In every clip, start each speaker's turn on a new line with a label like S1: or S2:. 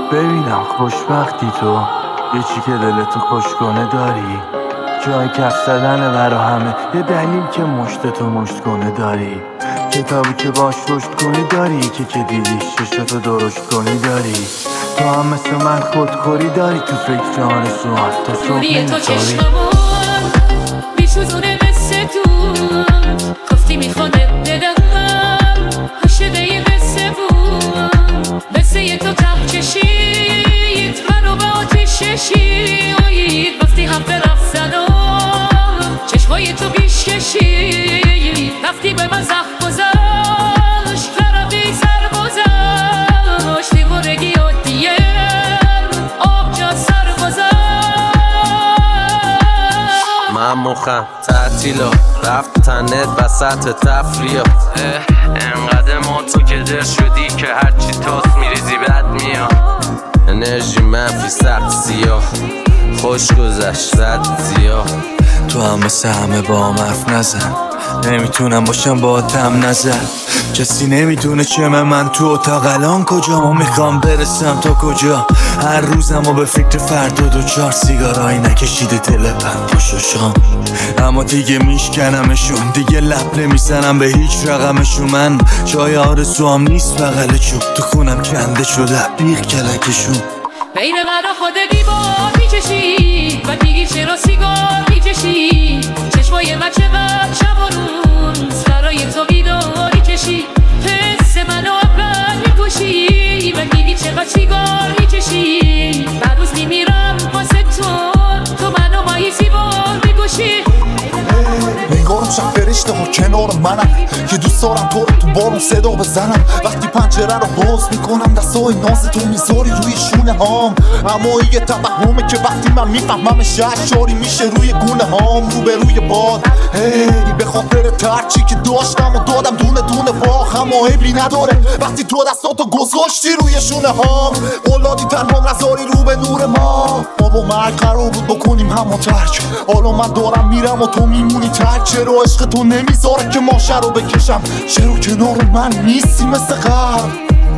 S1: ببینم خوشبختی تو، یه چی که دلتو خوش کنه داری، جای کف زدنه برا همه، یه دلیل که مشتتو مشت کنه داری، کتابی که باش رشد کنی داری، که دیدیش چشتو درشت کنی داری، تو هم مثل من خودخوری داری، تو فکر آرزو حتی صبح نمی‌خوری.
S2: بیشوزونه مثل تو گفتی میخونه دلم هشده مثل بود، مثل یه تو تب کشید منو به آتیش کشید، وقتی هم برفتن چشمای تو بیش کشید، رفتی به من زخم گذاشت فرقی سر گذاشت، دیوارگی و دیم آب جا سر گذاشت.
S3: من مخم تعطیلا رفت تنت وسط تفریح، انقدر ما تو که در شدی که هرچی تاس میریزی بد میاد، انرژی منفی سخت سیاه خوش گذشت زد زیاه،
S1: تو هم مثل همه با هم حرف نزن، نمیتونم باشم با دم نزن، کسی نمیدونه چه من تو اتاق الان کجا، ما میخوام برسم تا کجا، هر روزم و به فکر فردا 2-4 سیگارایی نکشیده تلپم پاشاشام، اما دیگه میشکنمشون، دیگه لب نمیزنم به هیچ رقمشون، من جای آرزوام نیست بغل چوب، تو خونم کنده شده بیغ کلکشون،
S2: بین من و خود دیوار میکشی و دیگی چرا سیگار میکشی، چشمای من چقدر شب و روز برای تو بیداری کشی، حس منو اول میکشی و دیگی چقدر سیگار میکشی، بعد روز میمیرم واسه تو منو مایی سیبار میکشی.
S4: نگارم شب فرشته ها کنار منم که دوست دارم تو رو تو بارون صدا بزنم، وقتی پنجره رو باز میکنم دستای ناز تو میذاری روی شونه هام، اما یه توهمه که وقتی من میفهممش اشاری میشه روی گونه هام، رو به روی باد به خاطر ترچی که داشتم و دادم دونه دونه باخ، اما عیبی نداره وقتی تو دستاتو گذاشتی روی شونه هام، اولادی تنها نذاری رو به نور ما با مرگ قرار بود بکنیم همو ترک، حالا من دارم میرم و تو میمونی ترک، چرا عشق تو نمیذاره که ماشه رو بکشم، چرا کنار من نیستی مثل قبل،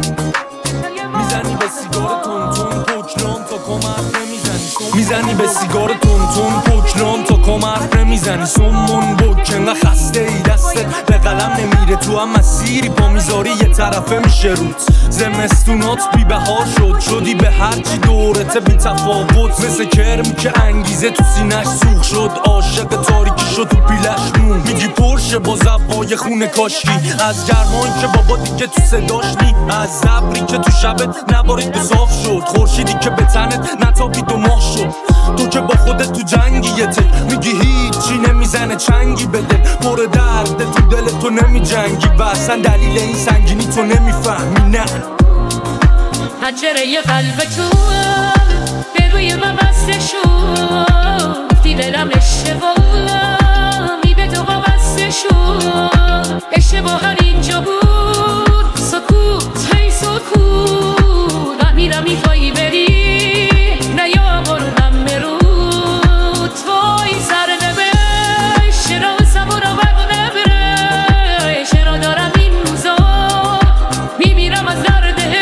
S5: میزنی به سیگار تون پوکلان تا کمر نمیزنی، میزنی به سیگار تون پوکلان تا کمر نمیزنی، سمون بک انقدر خسته ای دستت به قلم نمیره، تو هم مسیری پا میذاری یه طرفه میشه روت، زمستونات بی بهار شدی به هرچی دورته بی تفاوت، مثل کرمی که انگیزه تو سینش سوخ شد، عاشق تاریکی شد تو پیلش مون، میگی پرشه با زبای خونه کاشکی، از گرمایی که بابا دیگه تو صداش نی، از زبری که تو شبت نبارید به صاف شد، خورشیدی که به تنت نتابید و ماه شد، تو که با خودت تو جنگی یه تک میگی هیچی نمیزنه چنگی به دل، پر درد تو دل تو نمی جنگی و اصلا دلیل این سنگینی تو نمیفهمی، نه
S2: پنجره قلب تو به روی من بسته شد، گفتی دلم اشتباهی به تو وابسته شد، اشتباه اینجا بود سکوت هی سکوت، من میرم میخوایی بری نه یا برونم برود، توی سر نبش چرا سبورا برق نبره، چرا دارم این روزا میمیرم از درده،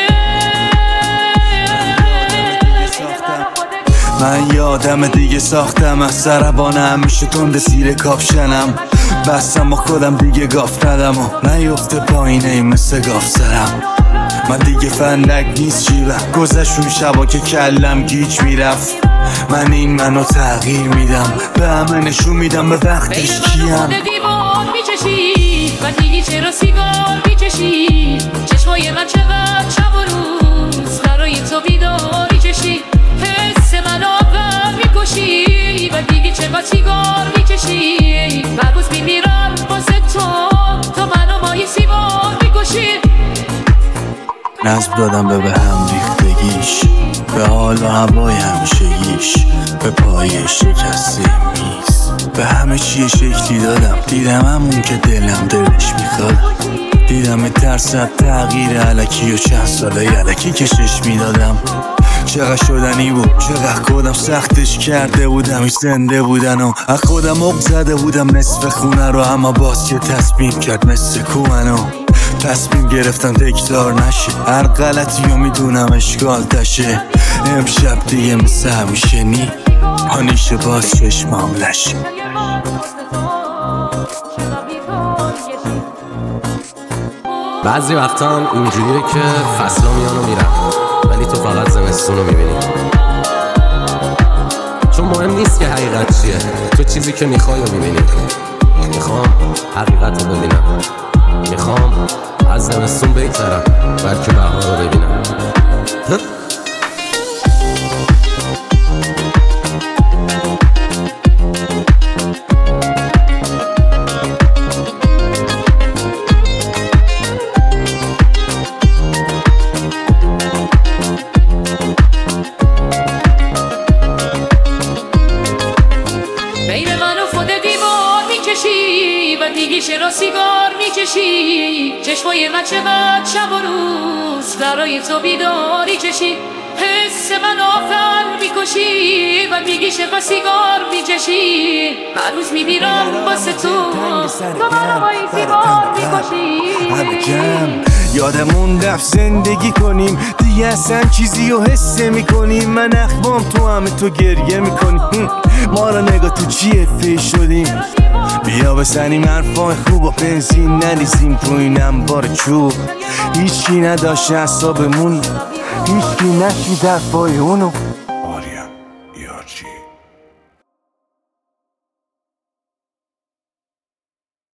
S1: من یادم دیگه ساختم از سربانه همیشه تند زیر کاپشنم، بستم با خودم دیگه گاف ندم و نیفته پایینه مثل گاف سرم، من دیگه فندک نیست جیبم، گذشون شبا که کلم گیج میرفت، من منو تغییر میدم به همه نشون میدم به وقتش کیم،
S2: دیوار میکشی و دیگه چرا سیگار میکشی، چشمای من چقدر شب و روز برای تو بیداری کشی، حس من آور میکشی و دیگه چقدر سیگار میکشی، هر روز میمیرم واسه تو منو مایی سیبار میکشی.
S1: نظم دادم به هم ریختگیش، به حال و هوای همیشگیش، به پای شکسته میز، به همه چی شکلی دادم، دیدم همون که دلم دلش میخواد، دیدم ترسد تغییر علکی و چند ساله یلکی کشش میدادم، چقدر شدنی بود چقدر خودم سختش کرده بودم، ایش زنده بودن و از خودم عق زده بودم نصف خونه رو، اما باز که تصمیم کرد مثل کومنو تصمیم گرفتم تکرار نشه، هر غلطی رو میدونم اشکال تشه. امشب دیگه مثل همیشه نی پانیشه باز چشمام لشه.
S3: بعضی وقتا هم اینجوریه که فصلا میان و میرن، ولی تو فقط زمستون رو میبینی. چون مهم نیست که حقیقت چیه، تو چیزی که میخوای رو میبینی. میخوام حقیقت رو ببینم، میخوام از زمستون بگذرم بلکه بهار رو ببینم.
S2: بین من و خود دیوار میکشی و دیگه را سیگار میکشی. چشمای من چقدر شب و روز برای تو بیداری کشی. حس من آخر میکشی و میگی چقدر سیگار میکشی. هر روز میمیرم واسه تو منو با این سیگار میکشی.
S1: یادمون رفت زندگی کنیم دیگه اصلا چیزی رو حس میکنیم. من اخمام تو همه تو گریه میکنیم. ما را نگاه تو چیه فیش شدیم. بیا بزنیم حرفای خوب و بنزین نریزیم تو این انبار چوب. هیچی نداشت اعصابمون، هیچی نشید حرفای اونو.